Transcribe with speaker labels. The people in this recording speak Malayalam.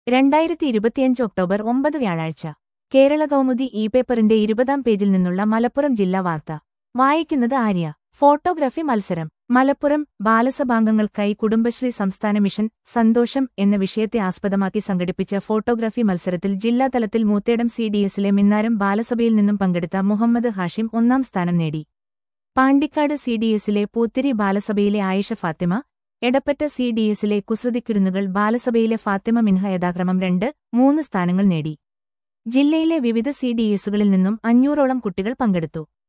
Speaker 1: 2025 ഒക്ടോബർ 9 വ്യാഴാഴ്ച കേരള കൗമുദി പേപ്പറിന്റെ 20-ാം പേജിൽ നിന്നുള്ള മലപ്പുറം ജില്ലാ വാർത്ത വായിക്കുന്നത് ആര്യ. ഫോട്ടോഗ്രാഫി മത്സരം. മലപ്പുറം ബാലസഭാംഗങ്ങൾക്കായി കുടുംബശ്രീ സംസ്ഥാന മിഷൻ സന്തോഷം എന്ന വിഷയത്തെ ആസ്പദമാക്കി സംഘടിപ്പിച്ച ഫോട്ടോഗ്രാഫി മത്സരത്തിൽ ജില്ലാതലത്തിൽ മൂത്തേടം CDSലെ മിന്നാരം ബാലസഭയിൽ നിന്നും പങ്കെടുത്ത മുഹമ്മദ് ഹാഷിം 1-ാം സ്ഥാനം നേടി. പാണ്ടിക്കാട് CDSലെ പൂത്തിരി ബാലസഭയിലെ ആയിഷ ഫാത്തിമ, എടപ്പറ്റ CDSലെ കുസൃതിക്കുരുന്നുകൾ ബാലസഭയിലെ ഫാത്തിമ മിൻഹ യഥാക്രമം 2, 3 സ്ഥാനങ്ങൾ നേടി. ജില്ലയിലെ വിവിധ CDSകളിൽ നിന്നും 500ഓളം കുട്ടികൾ പങ്കെടുത്തു.